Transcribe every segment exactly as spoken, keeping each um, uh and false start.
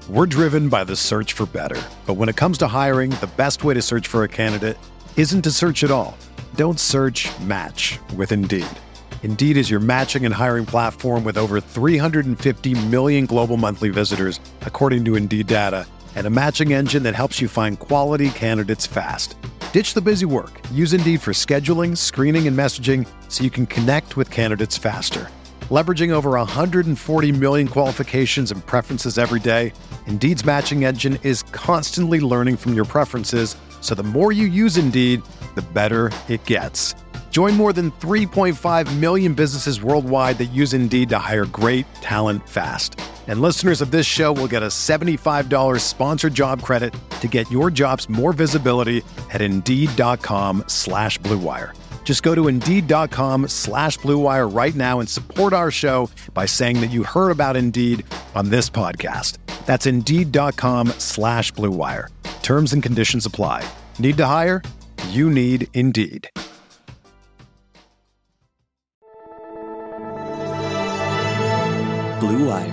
We're driven by the search for better. But when it comes to hiring, the best way to search for a candidate isn't to search at all. Don't search, match with Indeed. Indeed is your matching and hiring platform with over three hundred fifty million global monthly visitors, according to Indeed data, and a matching engine that helps you find quality candidates fast. Ditch the busy work. Use Indeed for scheduling, screening, and messaging so you can connect with candidates faster. Leveraging over one hundred forty million qualifications and preferences every day, Indeed's matching engine is constantly learning from your preferences, so the more you use Indeed, the better it gets. Join more than three point five million businesses worldwide that use Indeed to hire great talent fast. And listeners of this show will get a seventy-five dollars sponsored job credit to get your jobs more visibility at Indeed.com slash Blue Wire. Just go to Indeed.com slash Blue Wire right now and support our show by saying that you heard about Indeed on this podcast. That's Indeed.com slash Blue Wire. Terms and conditions apply. Need to hire? You need Indeed. Blue Wire.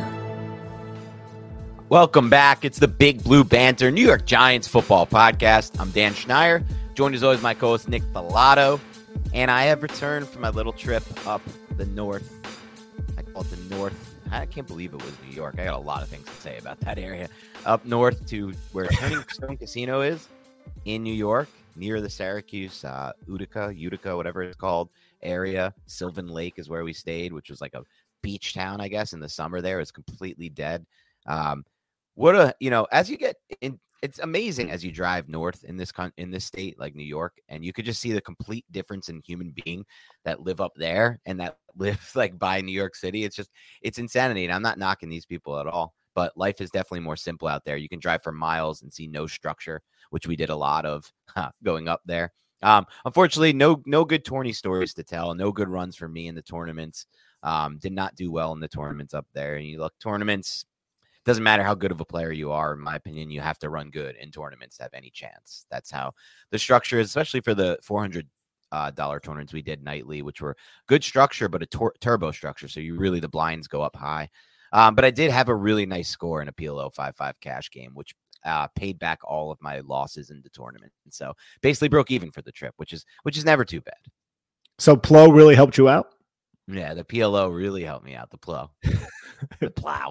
Welcome back. It's the Big Blue Banter New York Giants football podcast. I'm Dan Schneier, joined as always by my co-host Nick Filato, and I have returned from my little trip up the north. I call it the north. I can't believe it was New York. I got a lot of things to say about that area. Up north to where Turning Stone Casino is in New York, near the Syracuse, uh, Utica, Utica, whatever it's called, area. Sylvan Lake is where we stayed, which was like a beach town, I guess, in the summer there. It's completely dead. Um, what a, you know, as you get in, it's amazing as you drive north in this con- in this state like New York, and you could just see the complete difference in human being that live up there and that live like by New York City. It's just, it's insanity. And I'm not knocking these people at all, but life is definitely more simple out there. You can drive for miles and see no structure, which we did a lot of huh, going up there. Um, unfortunately, no, no good tourney stories to tell. No good runs for me in the tournaments. Um, did not do well in the tournaments up there. And you look, tournaments, doesn't matter how good of a player you are, in my opinion, you have to run good in tournaments to have any chance. That's how the structure is, especially for the four hundred dollars uh, tournaments we did nightly, which were good structure, but a tor- turbo structure. So you really, the blinds go up high. Um, but I did have a really nice score in a P L O five five cash game, which uh, paid back all of my losses in the tournament. And so basically broke even for the trip, which is, which is never too bad. So P L O really helped you out? Yeah, the P L O really helped me out. The plow. The plow.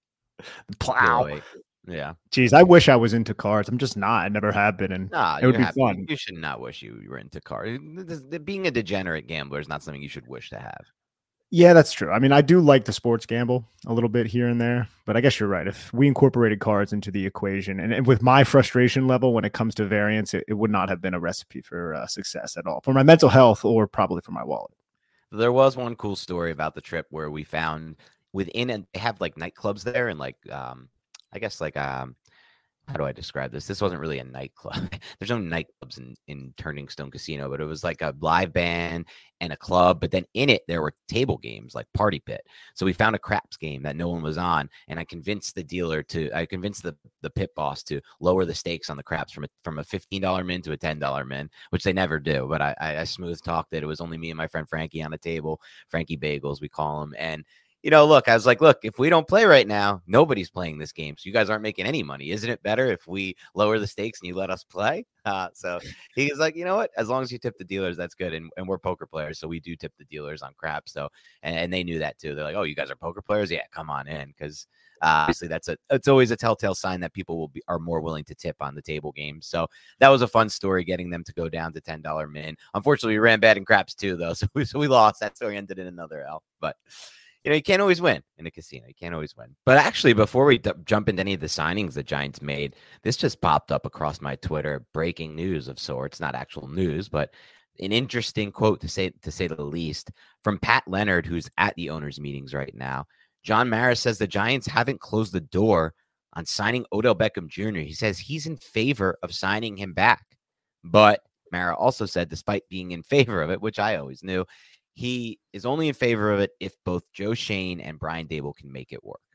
The plow. Yeah. Jeez, I wish I was into cards. I'm just not. I never have been. And nah, it would be have, fun. You should not wish you were into cards. Being a degenerate gambler is not something you should wish to have. Yeah, that's true. I mean, I do like the sports gamble a little bit here and there, but I guess you're right. If we incorporated cards into the equation, and, and with my frustration level when it comes to variance, it, it would not have been a recipe for uh, success at all, for my mental health or probably for my wallet. There was one cool story about the trip where we found within, and they have like nightclubs there, and like, um, I guess like, um, how do I describe this? This wasn't really a nightclub. There's no nightclubs in, in Turning Stone Casino, but it was like a live band and a club. But then in it, there were table games like Party Pit. So we found a craps game that no one was on. And I convinced the dealer to, I convinced the, the pit boss to lower the stakes on the craps from a, from a fifteen dollars min to a ten dollars min, which they never do. But I, I, I smooth talked it. It was only me and my friend Frankie on the table, Frankie Bagels, we call him. And you know, look, I was like, look, if we don't play right now, nobody's playing this game. So you guys aren't making any money. Isn't it better if we lower the stakes and you let us play? Uh, so he was like, you know what? As long as you tip the dealers, that's good. And, and we're poker players. So we do tip the dealers on crap. So, and, and they knew that too. They're like, oh, you guys are poker players? Yeah, come on in. Cause uh, obviously that's a, it's always a telltale sign that people will be, are more willing to tip on the table games. So that was a fun story, getting them to go down to ten dollars min. Unfortunately, we ran bad in craps too, though. So we, so we lost. That story ended in another L, but you know, you can't always win in a casino. You can't always win. But actually, before we d- jump into any of the signings the Giants made, this just popped up across my Twitter. Breaking news of sorts, not actual news, but an interesting quote to say to say the least from Pat Leonard, who's at the owners' meetings right now. John Mara says the Giants haven't closed the door on signing Odell Beckham Junior He says he's in favor of signing him back. But Mara also said, despite being in favor of it, which I always knew, he is only in favor of it if both Joe Schoen and Brian Daboll can make it work.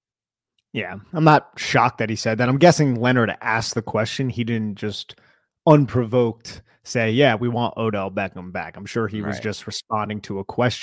Yeah, I'm not shocked that he said that. I'm guessing Leonard asked the question. He didn't just unprovoked say, yeah, we want Odell Beckham back. I'm sure he was right. just responding to a question.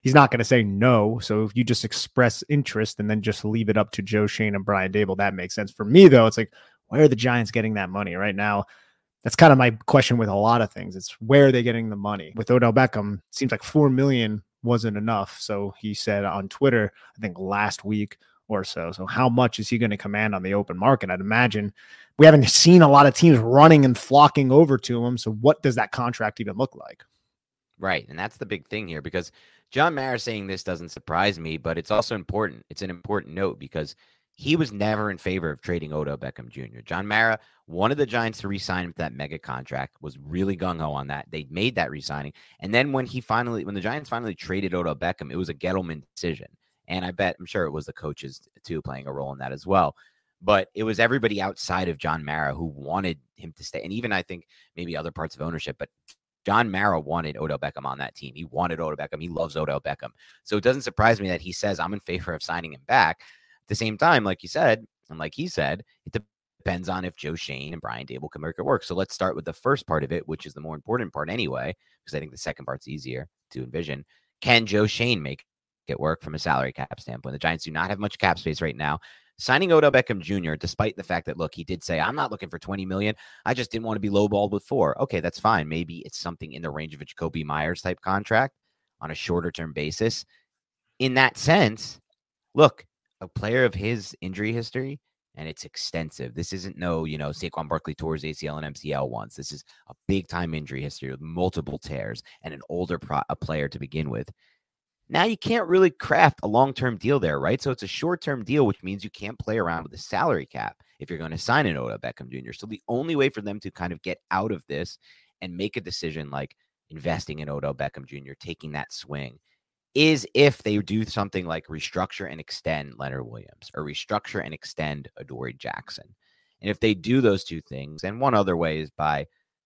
he's not going to say no. So if you just express interest and then just leave it up to Joe Schoen and Brian Daboll, that makes sense. For me, though, it's like, where are the Giants getting that money right now? That's kind of my question with a lot of things. It's where are they getting the money? With Odell Beckham, it seems like four million dollars wasn't enough. So he said on Twitter, I think last week or so. So how much is he going to command on the open market? I'd imagine we haven't seen a lot of teams running and flocking over to him. So what does that contract even look like? Right. And that's the big thing here, because John Mara saying this doesn't surprise me, but it's also important. It's an important note because he was never in favor of trading Odell Beckham Junior John Mara wanted the Giants to re-sign him to that mega contract, was really gung-ho on that. They made that re-signing. And then when he finally, when the Giants finally traded Odell Beckham, it was a Gettleman decision. And I bet, I'm sure it was the coaches too playing a role in that as well. But it was everybody outside of John Mara who wanted him to stay. And even I think maybe other parts of ownership, but John Mara wanted Odell Beckham on that team. He wanted Odell Beckham. He loves Odell Beckham. So it doesn't surprise me that he says, I'm in favor of signing him back. At the same time, like you said, and like he said, it depends on if Joe Schoen and Brian Daboll can make it work. So let's start with the first part of it, which is the more important part anyway, because I think the second part's easier to envision. Can Joe Schoen make it work from a salary cap standpoint? The Giants do not have much cap space right now. Signing Odell Beckham Junior, despite the fact that, look, he did say, I'm not looking for twenty million dollars. I just didn't want to be lowballed with four. Okay, that's fine. Maybe it's something in the range of a Jacoby Myers type contract on a shorter term basis. In that sense, look, a player of his injury history, and it's extensive. This isn't no, you know, Saquon Barkley tore his A C L and M C L once. This is a big time injury history with multiple tears and an older pro- a player to begin with. Now you can't really craft a long-term deal there, right? So it's a short-term deal, which means you can't play around with the salary cap if you're going to sign an Odell Beckham Junior So the only way for them to kind of get out of this and make a decision like investing in Odell Beckham Junior, taking that swing, is if they do something like restructure and extend Leonard Williams or restructure and extend Adoree Jackson. And if they do those two things, and one other way is by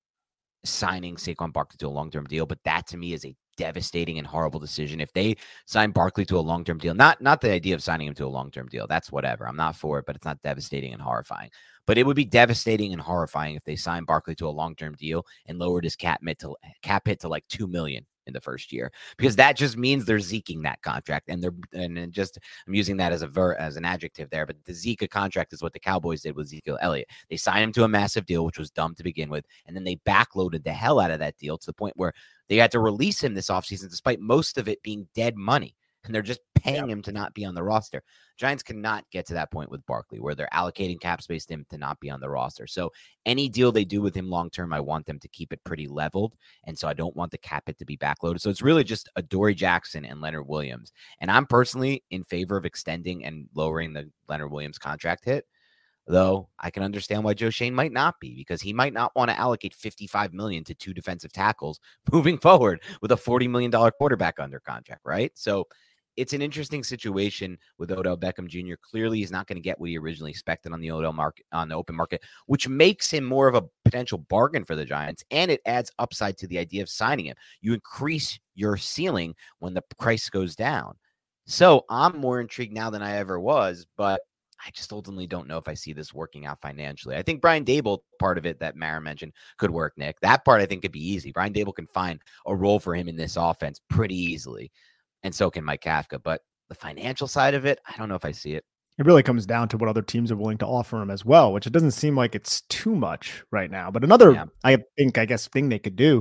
signing Saquon Barkley to a long-term deal, but that to me is a devastating and horrible decision. If they sign Barkley to a long-term deal, not not the idea of signing him to a long-term deal, that's whatever. I'm not for it, but it's not devastating and horrifying. But it would be devastating and horrifying if they signed Barkley to a long-term deal and lowered his cap hit to cap hit to like two million dollars in the first year, because that just means they're zeking that contract. And they're and just I'm using that as a ver as an adjective there, but the Zika contract is what the Cowboys did with Ezekiel Elliott. They signed him to a massive deal, which was dumb to begin with, and then they backloaded the hell out of that deal to the point where they had to release him this offseason, despite most of it being dead money. And they're just paying yep. him to not be on the roster. Giants cannot get to that point with Barkley, where they're allocating cap space to him to not be on the roster. So any deal they do with him long-term, I want them to keep it pretty leveled. And so I don't want the cap hit to be backloaded. So it's really just Adoree Jackson and Leonard Williams. And I'm personally in favor of extending and lowering the Leonard Williams contract hit. Though I can understand why Joe Schoen might not be, because he might not want to allocate fifty-five million dollars to two defensive tackles moving forward with a forty million dollars quarterback under contract, right? So it's an interesting situation with Odell Beckham Junior Clearly, he's not going to get what he originally expected on the Odell market, on the open market, which makes him more of a potential bargain for the Giants, and it adds upside to the idea of signing him. You increase your ceiling when the price goes down. So I'm more intrigued now than I ever was, but I just ultimately don't know if I see this working out financially. I think Brian Daboll, part of it that Mara mentioned, could work, Nick. That part I think could be easy. Brian Daboll can find a role for him in this offense pretty easily, and so can Mike Kafka. But the financial side of it, I don't know if I see it. It really comes down to what other teams are willing to offer him as well, which it doesn't seem like it's too much right now. But another, yeah. I think, I guess, thing they could do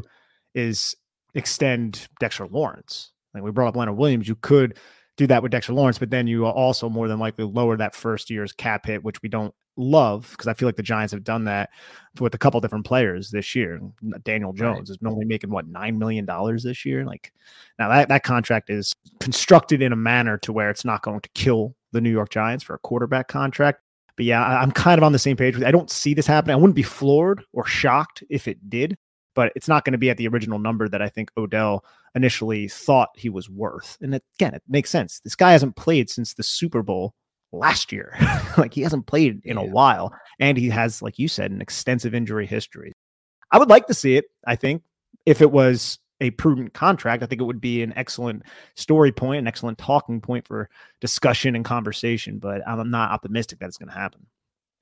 is extend Dexter Lawrence. Like we brought up Leonard Williams, you could do that with Dexter Lawrence, but then you also more than likely lower that first year's cap hit, which we don't love, because I feel like the Giants have done that with a couple different players this year. Daniel Jones right. is normally making what, nine million dollars this year. Like now that, that contract is constructed in a manner to where it's not going to kill the New York Giants for a quarterback contract. But yeah, I, I'm kind of on the same page with you. I don't see this happening. I wouldn't be floored or shocked if it did, but it's not going to be at the original number that I think Odell initially thought he was worth. And it, again, it makes sense. This guy hasn't played since the Super Bowl last year. Like he hasn't played in yeah. a while. And he has, like you said, an extensive injury history. I would like to see it. I think if it was a prudent contract, I think it would be an excellent story point, an excellent talking point for discussion and conversation, but I'm not optimistic that it's going to happen.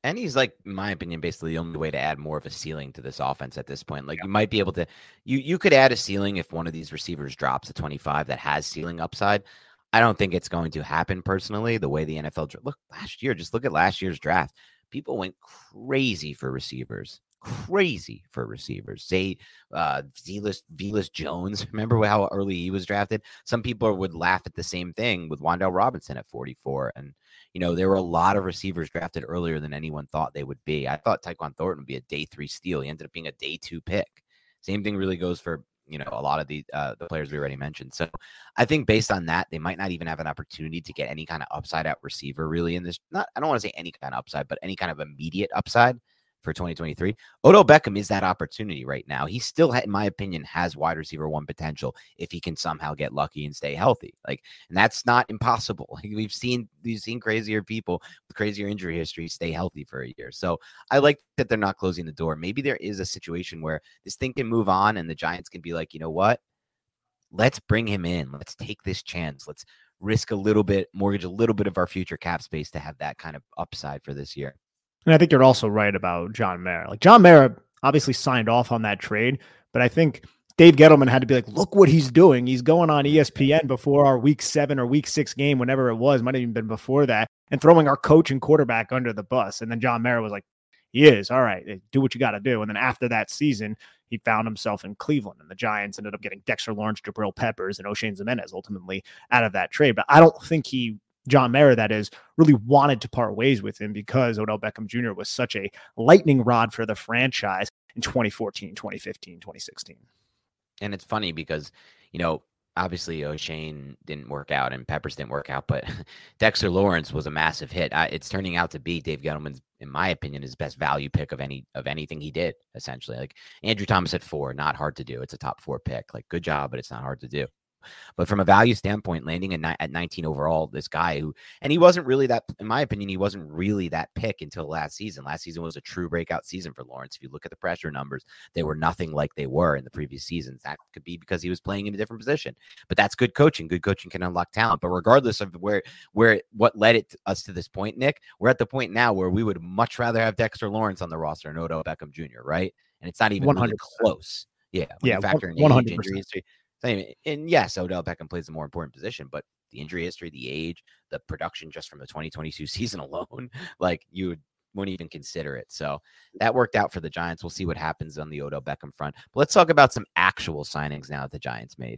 And he's like, in my opinion, basically the only way to add more of a ceiling to this offense at this point. Like yeah. you might be able to, you you could add a ceiling if one of these receivers drops to twenty-five that has ceiling upside. I don't think it's going to happen personally. The way the N F L look last year, just look at last year's draft. People went crazy for receivers, crazy for receivers. Say, uh, Velus, Velus Jones. Remember how early he was drafted? Some people would laugh at the same thing with Wan'Dale Robinson at forty-four, and you know, there were a lot of receivers drafted earlier than anyone thought they would be. I thought Tyquan Thornton would be a day three steal. He ended up being a day two pick. Same thing really goes for, you know, a lot of the uh, the players we already mentioned. So I think based on that, they might not even have an opportunity to get any kind of upside at receiver really in this. Not, I don't want to say any kind of upside, but any kind of immediate upside for twenty twenty-three. Odell Beckham is that opportunity right now. He still, in my opinion, has wide receiver one potential if he can somehow get lucky and stay healthy. Like, and that's not impossible. Like, we've seen we've seen crazier people with crazier injury history stay healthy for a year. So I like that they're not closing the door. Maybe there is a situation where this thing can move on and the Giants can be like, you know what? Let's bring him in. Let's take this chance. Let's risk a little bit, mortgage a little bit of our future cap space to have that kind of upside for this year. And I think you're also right about John Mara. Like, John Mara obviously signed off on that trade, but I think Dave Gettleman had to be like, look what he's doing. He's going on E S P N before our week seven or week six game, whenever it was, might have even been before that, and throwing our coach and quarterback under the bus. And then John Mara was like, he is. All right, do what you got to do. And then after that season, he found himself in Cleveland, and the Giants ended up getting Dexter Lawrence, Jabril Peppers, and O'Shane Ximines ultimately out of that trade. But I don't think he John Mara, that is, really wanted to part ways with him because Odell Beckham Junior was such a lightning rod for the franchise in twenty fourteen, twenty fifteen, twenty sixteen. And it's funny because, you know, obviously O'Shane didn't work out and Peppers didn't work out, but Dexter Lawrence was a massive hit. Uh, it's turning out to be Dave Gettleman's, in my opinion, his best value pick of any of anything he did, essentially. Like Andrew Thomas at four, not hard to do. It's a top four pick. Like, good job, but it's not hard to do. But from a value standpoint, landing at, at nineteen overall, this guy who, and he wasn't really that, in my opinion, he wasn't really that pick until last season. Last season was a true breakout season for Lawrence. If you look at the pressure numbers, they were nothing like they were in the previous seasons. That could be because he was playing in a different position, but that's good coaching. Good coaching can unlock talent. But regardless of where, where, what led it to us to this point, Nick, we're at the point now where we would much rather have Dexter Lawrence on the roster than Odell Beckham Junior, right? And it's not even really close. Yeah. When yeah. you factor in age, injury history. And yes, Odell Beckham plays a more important position, but the injury history, the age, the production just from the twenty twenty-two season alone, like you would, wouldn't even consider it. So that worked out for the Giants. We'll see what happens on the Odell Beckham front. But let's talk about some actual signings now that the Giants made.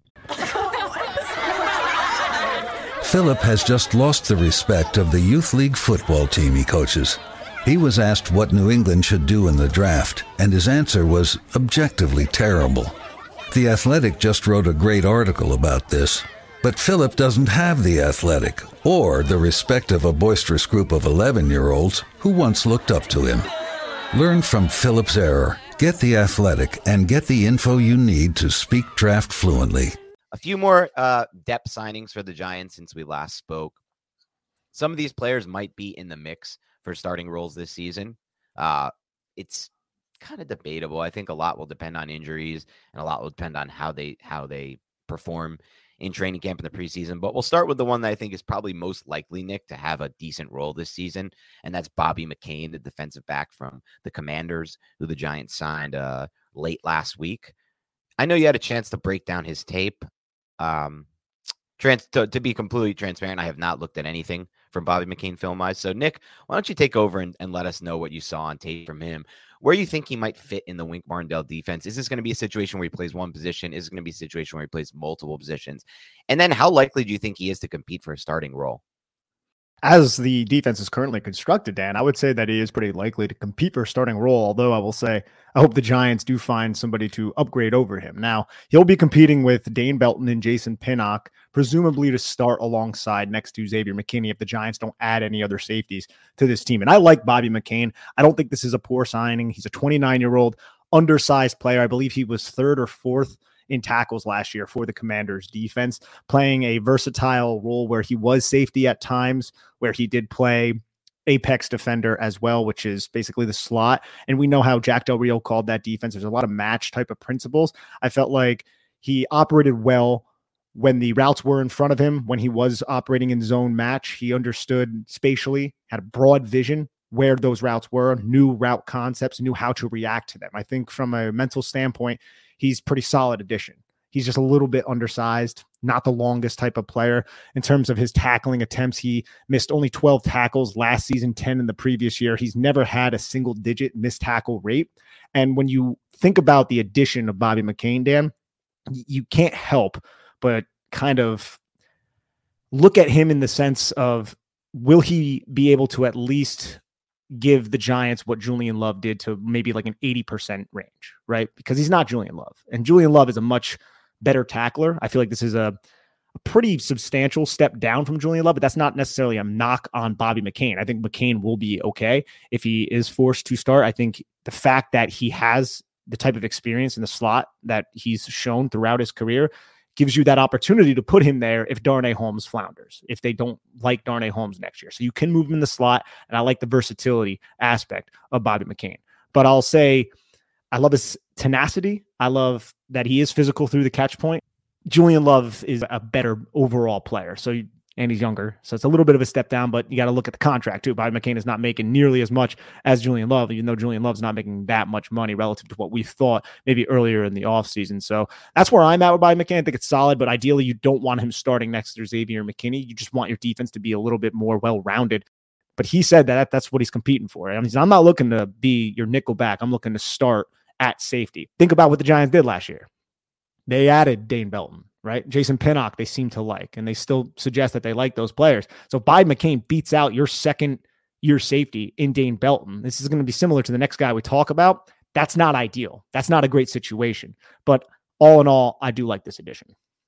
Philip has just lost the respect of the youth league football team he coaches. He was asked what New England should do in the draft, and his answer was objectively terrible. The Athletic just wrote a great article about this, but Philip doesn't have the Athletic or the respect of a boisterous group of eleven-year-olds who once looked up to him. Learn from Philip's error, get the Athletic, and get the info you need to speak draft fluently. A few more uh, depth signings for the Giants since we last spoke. Some of these players might be in the mix for starting roles this season. Uh, it's kind of debatable. I think a lot will depend on injuries and a lot will depend on how they how they perform in training camp in the preseason. But we'll start with the one that I think is probably most likely, Nick, to have a decent role this season, and that's Bobby McCain, the defensive back from the Commanders, who the Giants signed uh, late last week. I know you had a chance to break down his tape. Um, trans- to, to be completely transparent, I have not looked at anything from Bobby McCain film-wise. So, Nick, why don't you take over and, and let us know what you saw on tape from him, where you think he might fit in the Wink Martindale defense. Is this going to be a situation where he plays one position? Is it going to be a situation where he plays multiple positions? And then how likely do you think he is to compete for a starting role? As the defense is currently constructed, Dan, I would say that he is pretty likely to compete for a starting role, although I will say I hope the Giants do find somebody to upgrade over him. Now, he'll be competing with Dane Belton and Jason Pinnock, presumably to start alongside next to Xavier McKinney if the Giants don't add any other safeties to this team. And I like Bobby McCain. I don't think this is a poor signing. He's a twenty-nine-year-old undersized player. I believe he was third or fourth in tackles last year for the Commanders defense, playing a versatile role where he was safety at times, where he did play apex defender as well, which is basically the slot. And we know how Jack Del Rio called that defense. There's a lot of match type of principles. I felt like he operated well when the routes were in front of him. When he was operating in zone match, he understood spatially, had a broad vision where those routes were, knew route concepts, knew how to react to them. I think from a mental standpoint, he's pretty solid addition. He's just a little bit undersized, not the longest type of player. In terms of his tackling attempts, he missed only twelve tackles last season, ten in the previous year. He's never had a single digit missed tackle rate. And when you think about the addition of Bobby McCain, Dan, you can't help but kind of look at him in the sense of, will he be able to at least give the Giants what Julian Love did to maybe like an eighty percent range, right? Because he's not Julian Love. And Julian Love is a much better tackler. I feel like this is a, a pretty substantial step down from Julian Love, but that's not necessarily a knock on Bobby McCain. I think McCain will be okay if he is forced to start. I think the fact that he has the type of experience in the slot that he's shown throughout his career gives you that opportunity to put him there if Darnay Holmes flounders, if they don't like Darnay Holmes next year. So you can move him in the slot, and I like the versatility aspect of Bobby McCain. But I'll say I love his tenacity. I love that he is physical through the catch point. Julian Love is a better overall player. So, and he's younger. So it's a little bit of a step down, but you got to look at the contract too. Bobby McCain is not making nearly as much as Julian Love, even though Julian Love's not making that much money relative to what we thought maybe earlier in the offseason. So that's where I'm at with Bobby McCain. I think it's solid, but ideally you don't want him starting next to Xavier McKinney. You just want your defense to be a little bit more well-rounded. But he said that that's what he's competing for. I mean, I'm not looking to be your nickel back. I'm looking to start at safety. Think about what the Giants did last year. They added Dane Belton, right? Jason Pinnock, they seem to like, and they still suggest that they like those players. So Bobby McCain beats out your second year safety in Dane Belton. This is going to be similar to the next guy we talk about. That's not ideal. That's not a great situation. But all in all, I do like this addition.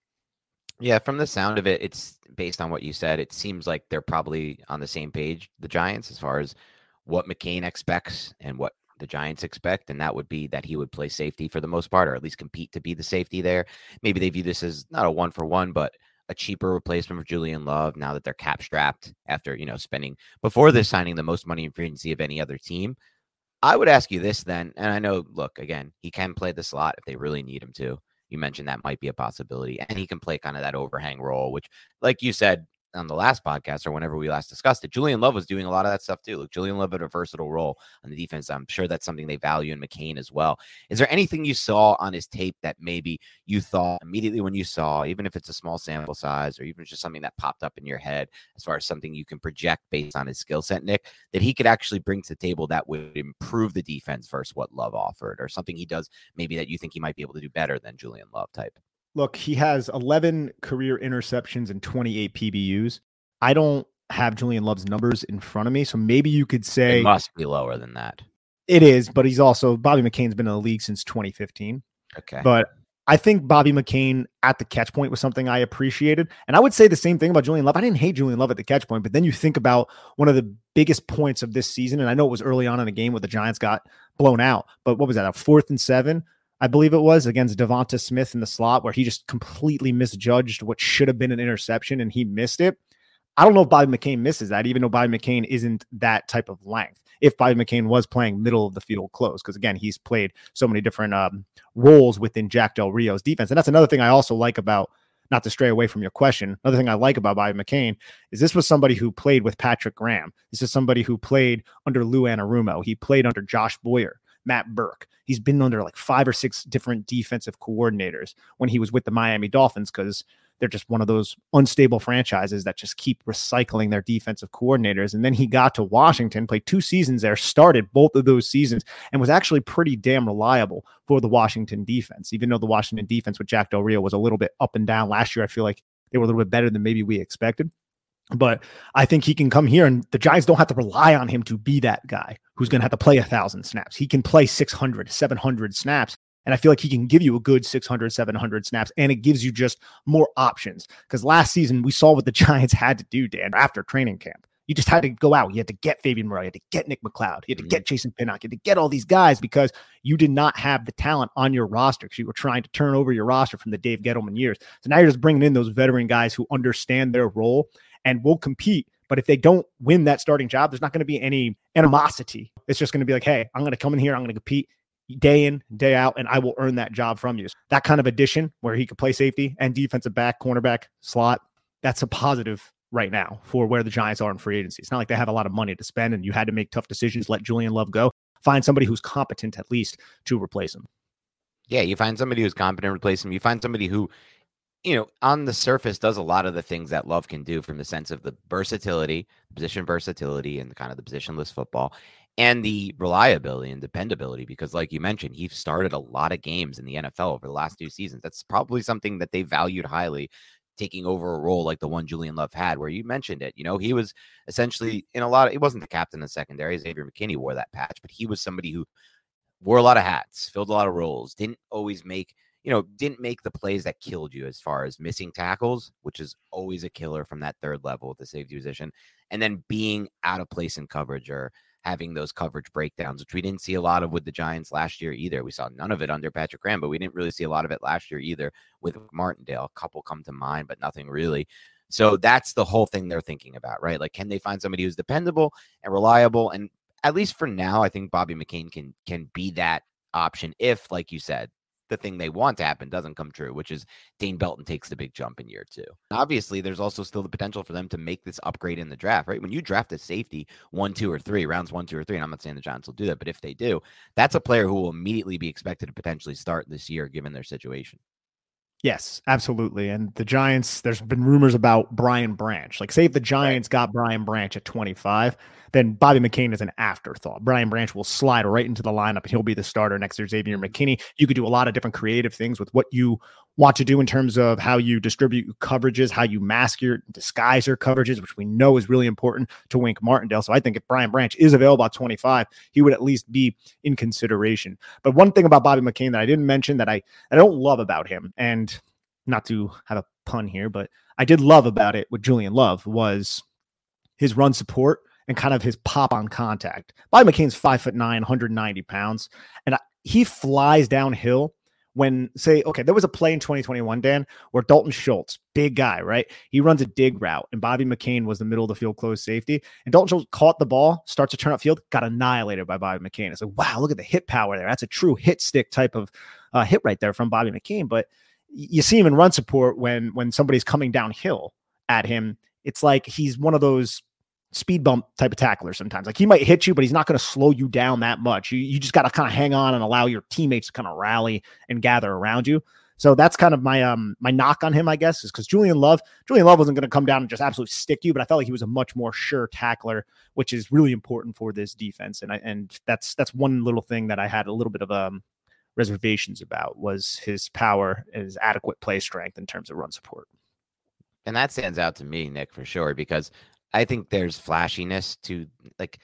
Yeah, from the sound of it, it's based on what you said. It seems like they're probably on the same page, the Giants, as far as what McCain expects and what the Giants expect, and that would be that he would play safety for the most part, or at least compete to be the safety there. Maybe they view this as not a one for one, but a cheaper replacement for Julian Love now that they're cap strapped after, you know, spending before this signing the most money in free agency of any other team. I would ask you this then, and I know, look, again, he can play the slot if they really need him to. You mentioned that might be a possibility, and he can play kind of that overhang role, which, like you said on the last podcast or whenever we last discussed it, Julian Love was doing a lot of that stuff too. Look, Julian Love had a versatile role on the defense. I'm sure that's something they value in McCain as well. Is there anything you saw on his tape that maybe you thought immediately when you saw, even if it's a small sample size or even just something that popped up in your head as far as something you can project based on his skill set, Nick, that he could actually bring to the table that would improve the defense versus what Love offered, or something he does maybe that you think he might be able to do better than Julian Love type? Look, he has eleven career interceptions and twenty-eight P B Us. I don't have Julian Love's numbers in front of me, so maybe you could say it must be lower than that. It is, but he's also, Bobby McCain's been in the league since twenty fifteen. Okay. But I think Bobby McCain at the catch point was something I appreciated. And I would say the same thing about Julian Love. I didn't hate Julian Love at the catch point, but then you think about one of the biggest points of this season, and I know it was early on in the game where the Giants got blown out, but what was that, a fourth and seven? I believe it was against Devonta Smith in the slot, where he just completely misjudged what should have been an interception and he missed it. I don't know if Bobby McCain misses that, even though Bobby McCain isn't that type of length. If Bobby McCain was playing middle of the field close, because again, he's played so many different um, roles within Jack Del Rio's defense. And that's another thing I also like about, not to stray away from your question, another thing I like about Bobby McCain is this was somebody who played with Patrick Graham. This is somebody who played under Lou Anarumo. He played under Josh Boyer, Matt Burke. He's been under like five or six different defensive coordinators when he was with the Miami Dolphins, because they're just one of those unstable franchises that just keep recycling their defensive coordinators. And then he got to Washington, played two seasons there, started both of those seasons, and was actually pretty damn reliable for the Washington defense. Even though the Washington defense with Jack Del Rio was a little bit up and down last year, I feel like they were a little bit better than maybe we expected. But I think he can come here, and the Giants don't have to rely on him to be that guy who's going to have to play a thousand snaps. He can play six hundred, seven hundred snaps. And I feel like he can give you a good six hundred, seven hundred snaps, and it gives you just more options. Because last season, we saw what the Giants had to do, Dan, after training camp. You just had to go out. You had to get Fabian Moreau. You had to get Nick McLeod. You had to mm-hmm. get Jason Pinnock. You had to get all these guys because you did not have the talent on your roster, because you were trying to turn over your roster from the Dave Gettleman years. So now you're just bringing in those veteran guys who understand their role and will compete. But if they don't win that starting job, there's not going to be any animosity. It's just going to be like, hey, I'm going to come in here. I'm going to compete day in, day out, and I will earn that job from you. That kind of addition where he could play safety and defensive back, cornerback, slot, that's a positive right now for where the Giants are in free agency. It's not like they have a lot of money to spend and you had to make tough decisions, let Julian Love go. Find somebody who's competent at least to replace him. Yeah, you find somebody who's competent to replace him. You find somebody who, you know, on the surface does a lot of the things that Love can do from the sense of the versatility, position versatility, and kind of the positionless football, and the reliability and dependability. Because like you mentioned, he started a lot of games in the N F L over the last two seasons. That's probably something that they valued highly, taking over a role like the one Julian Love had, where you mentioned it. You know, he was essentially in a lot of, he wasn't the captain of the secondary. Xavier McKinney wore that patch, but he was somebody who wore a lot of hats, filled a lot of roles, didn't always make, you know, didn't make the plays that killed you as far as missing tackles, which is always a killer from that third level of the safety position, and then being out of place in coverage or having those coverage breakdowns, which we didn't see a lot of with the Giants last year either. We saw none of it under Patrick Graham, but we didn't really see a lot of it last year either with Martindale. A couple come to mind, but nothing really. So that's the whole thing they're thinking about, right? Like, can they find somebody who's dependable and reliable? And at least for now, I think Bobby McCain can can be that option if, like you said, the thing they want to happen doesn't come true, which is Dane Belton takes the big jump in year two. Obviously, there's also still the potential for them to make this upgrade in the draft, right? When you draft a safety one, two, or three, rounds one, two, or three, and I'm not saying the Giants will do that, but if they do, that's a player who will immediately be expected to potentially start this year given their situation. Yes, absolutely. And the Giants, there's been rumors about Brian Branch. Like, say if the Giants got Brian Branch at twenty-five, then Bobby McCain is an afterthought. Brian Branch will slide right into the lineup and he'll be the starter next to Xavier McKinney. You could do a lot of different creative things with what you want to do in terms of how you distribute coverages, how you mask your, disguise your coverages, which we know is really important to Wink Martindale. So I think if Brian Branch is available at twenty-five, he would at least be in consideration. But one thing about Bobby McCain that I didn't mention that I, I don't love about him, and not to have a pun here, but I did love about it with Julian Love, was his run support and kind of his pop on contact. Bobby McCain's five foot nine, one hundred ninety pounds, and I, he flies downhill when, say, okay, there was a play in twenty twenty-one, Dan, where Dalton Schultz, big guy, right? He runs a dig route, and Bobby McCain was the middle of the field closed safety, and Dalton Schultz caught the ball, starts to turn upfield, got annihilated by Bobby McCain. It's like, wow, look at the hit power there. That's a true hit stick type of uh, hit right there from Bobby McCain. But you see him in run support when when somebody's coming downhill at him. It's like he's one of those speed bump type of tacklers sometimes. Like, he might hit you, but he's not going to slow you down that much. You, you just got to kind of hang on and allow your teammates to kind of rally and gather around you. So that's kind of my um my knock on him, I guess, is because Julian Love, Julian Love wasn't going to come down and just absolutely stick you, but I felt like he was a much more sure tackler, which is really important for this defense. And I and that's that's one little thing that I had a little bit of um reservations about, was his power, his adequate play strength in terms of run support. And that stands out to me, Nick, for sure, because I think there's flashiness to, like,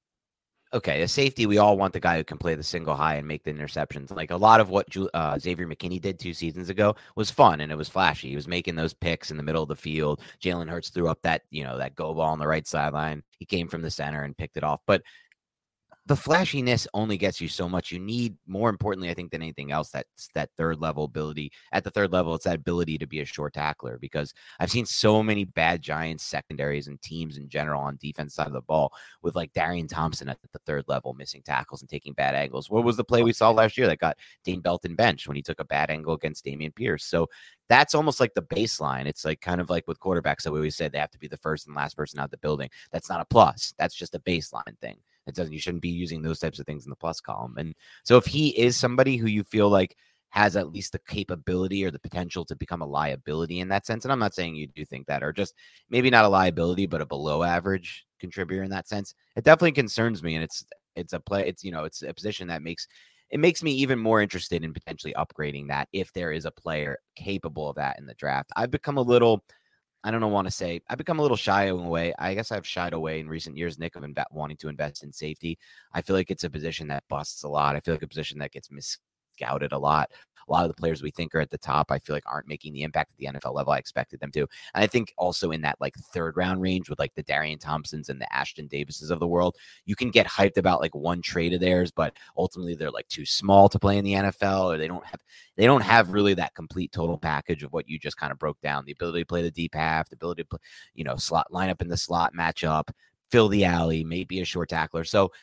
okay, a safety, we all want the guy who can play the single high and make the interceptions. Like, a lot of what uh, Xavier McKinney did two seasons ago was fun and it was flashy. He was making those picks in the middle of the field. Jalen Hurts threw up that, you know, that go ball on the right sideline. He came from the center and picked it off. But the flashiness only gets you so much. You need, more importantly, I think, than anything else, that's that third level ability. At the third level, it's that ability to be a short tackler, because I've seen so many bad Giants secondaries and teams in general on defense side of the ball with, like, Darian Thompson at the third level missing tackles and taking bad angles. What was the play we saw last year that got Dane Belton benched when he took a bad angle against Dameon Pierce? So that's almost like the baseline. It's like kind of like with quarterbacks that we always said they have to be the first and last person out of the building. That's not a plus. That's just a baseline thing. It doesn't, you shouldn't be using those types of things in the plus column. And so if he is somebody who you feel like has at least the capability or the potential to become a liability in that sense, and I'm not saying you do think that, or just maybe not a liability, but a below average contributor in that sense, it definitely concerns me. And it's, it's a play, it's, you know, it's a position that makes, it makes me even more interested in potentially upgrading that if there is a player capable of that in the draft. I've become a little, I don't know, want to say I've become a little shy away. I guess I've shied away in recent years, Nick, of inv- wanting to invest in safety. I feel like it's a position that busts a lot. I feel like a position that gets mis-scouted a lot. A lot of the players we think are at the top, I feel like aren't making the impact at the N F L level I expected them to. And I think also in that, like, third round range with, like, the Darian Thompsons and the Ashton Davises of the world, you can get hyped about, like, one trade of theirs, but ultimately they're, like, too small to play in the N F L, or they don't have they don't have really that complete total package of what you just kind of broke down. The ability to play the deep half, the ability to play, you know, slot line up in the slot, match up, fill the alley, maybe a short tackler. So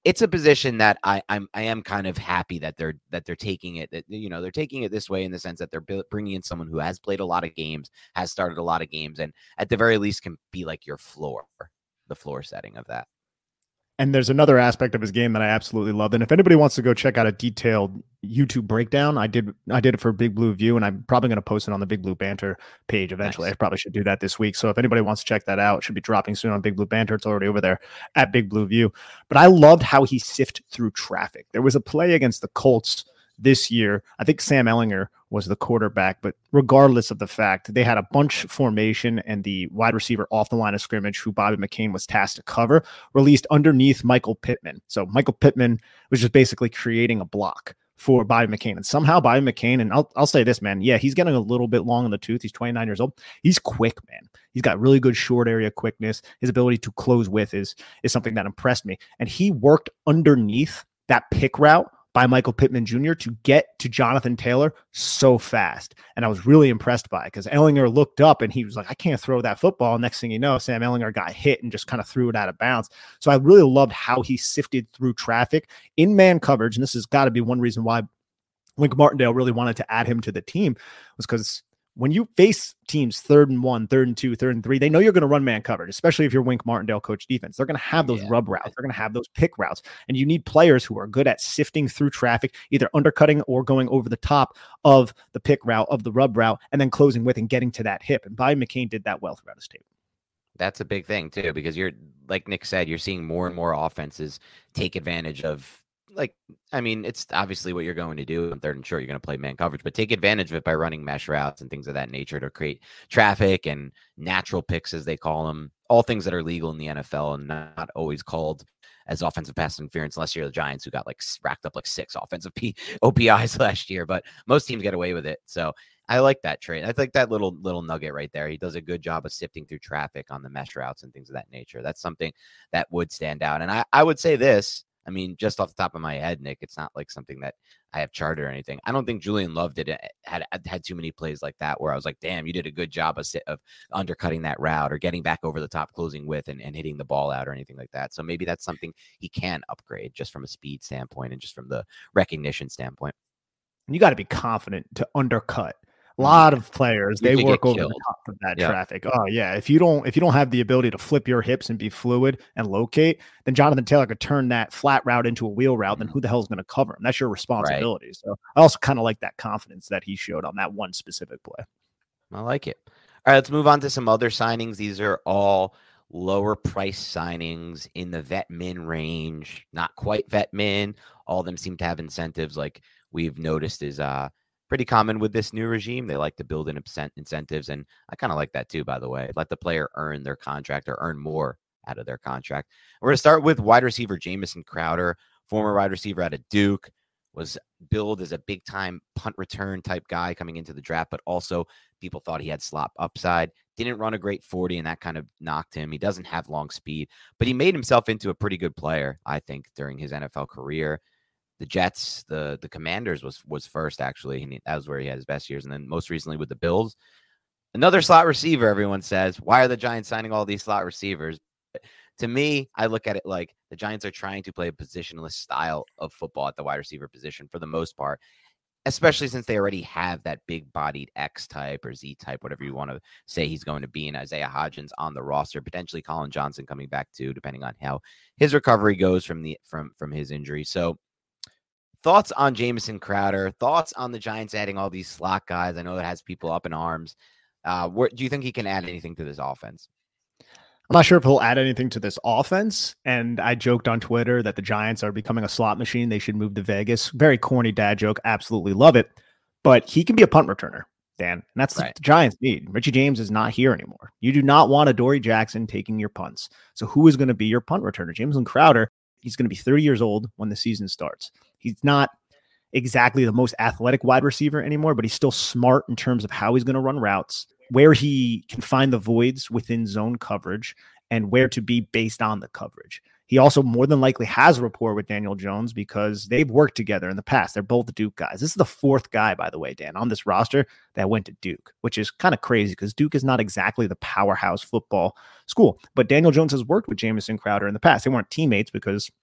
it's a position that I, I'm I am kind of happy that they're that they're taking it. That you know they're taking it this way in the sense that they're bringing in someone who has played a lot of games, has started a lot of games, and at the very least can be like your floor, the floor setting of that. And there's another aspect of his game that I absolutely loved. And if anybody wants to go check out a detailed YouTube breakdown, I did I did it for Big Blue View, and I'm probably going to post it on the Big Blue Banter page eventually. Nice. I probably should do that this week. So if anybody wants to check that out, it should be dropping soon on Big Blue Banter. It's already over there at Big Blue View. But I loved how he sifted through traffic. There was a play against the Colts this year. I think Sam Ehlinger was the quarterback, but regardless of the fact, they had a bunch formation, and the wide receiver off the line of scrimmage, who Bobby McCain was tasked to cover, released underneath Michael Pittman. So Michael Pittman was just basically creating a block for Bobby McCain. And somehow Bobby McCain, and I'll, I'll say this, man, yeah, he's getting a little bit long in the tooth. He's twenty-nine years old. He's quick, man. He's got really good short area quickness. His ability to close with is, is something that impressed me. And he worked underneath that pick route by Michael Pittman Junior to get to Jonathan Taylor so fast. And I was really impressed by it because Ehlinger looked up and he was like, I can't throw that football. Next thing you know, Sam Ehlinger got hit and just kind of threw it out of bounds. So I really loved how he sifted through traffic in man coverage. And this has got to be one reason why Wink Martindale really wanted to add him to the team, was because when you face teams third and one, third and two, third and three, they know you're going to run man coverage, especially if you're Wink Martindale coach defense. They're going to have those yeah. rub routes. They're going to have those pick routes. And you need players who are good at sifting through traffic, either undercutting or going over the top of the pick route, of the rub route, and then closing with and getting to that hip. And Bobby McCain did that well throughout his tape. That's a big thing too, because you're, like Nick said, you're seeing more and more offenses take advantage of, like, I mean, it's obviously what you're going to do on third and short. You're going to play man coverage, but take advantage of it by running mesh routes and things of that nature to create traffic and natural picks, as they call them, all things that are legal in the N F L and not always called as offensive pass interference, unless you're the Giants, who got like racked up like six offensive P- O P Is last year, but most teams get away with it. So I like that trade. I think that little little nugget right there. He does a good job of sifting through traffic on the mesh routes and things of that nature. That's something that would stand out. And I, I would say this, I mean, just off the top of my head, Nick, it's not like something that I have charted or anything. I don't think Julian Love did it, had had too many plays like that where I was like, damn, you did a good job of, of undercutting that route or getting back over the top, closing with and, and hitting the ball out or anything like that. So maybe that's something he can upgrade just from a speed standpoint and just from the recognition standpoint. You got to be confident to undercut. A lot of players, they work over killed. the top of that yeah. traffic. Oh yeah. If you don't, if you don't have the ability to flip your hips and be fluid and locate, then Jonathan Taylor could turn that flat route into a wheel route. Then who the hell is going to cover him? That's your responsibility. Right. So I also kind of like that confidence that he showed on that one specific play. I like it. All right, let's move on to some other signings. These are all lower price signings in the vet min range, not quite vet min. All of them seem to have incentives, like we've noticed is, uh, pretty common with this new regime. They like to build in incentives, and I kind of like that too, by the way. Let the player earn their contract or earn more out of their contract. We're going to start with wide receiver Jamison Crowder, former wide receiver out of Duke, was billed as a big-time punt return type guy coming into the draft, but also people thought he had slot upside. Didn't run a great forty, and that kind of knocked him. He doesn't have long speed, but he made himself into a pretty good player, I think, during his N F L career. The Jets, the the Commanders was was first, actually. And that was where he had his best years. And then most recently with the Bills. Another slot receiver, everyone says. Why are the Giants signing all these slot receivers? But to me, I look at it like the Giants are trying to play a positionless style of football at the wide receiver position for the most part, especially since they already have that big-bodied X-type or Z-type, whatever you want to say he's going to be, in Isaiah Hodgins on the roster, potentially Colin Johnson coming back too, depending on how his recovery goes from the from from his injury. So thoughts on Jamison Crowder, thoughts on the Giants adding all these slot guys. I know that has people up in arms. Uh, where, do you think he can add anything to this offense? I'm not sure if he'll add anything to this offense. And I joked on Twitter that the Giants are becoming a slot machine. They should move to Vegas. Very corny dad joke. Absolutely love it. But he can be a punt returner, Dan. And that's right. What the Giants need. Richie James is not here anymore. You do not want a Dory Jackson taking your punts. So who is going to be your punt returner? Jamison Crowder, he's going to be thirty years old when the season starts. He's not exactly the most athletic wide receiver anymore, but he's still smart in terms of how he's going to run routes, where he can find the voids within zone coverage, and where to be based on the coverage. He also more than likely has rapport with Daniel Jones because they've worked together in the past. They're both Duke guys. This is the fourth guy, by the way, Dan, on this roster that went to Duke, which is kind of crazy because Duke is not exactly the powerhouse football school. But Daniel Jones has worked with Jamison Crowder in the past. They weren't teammates because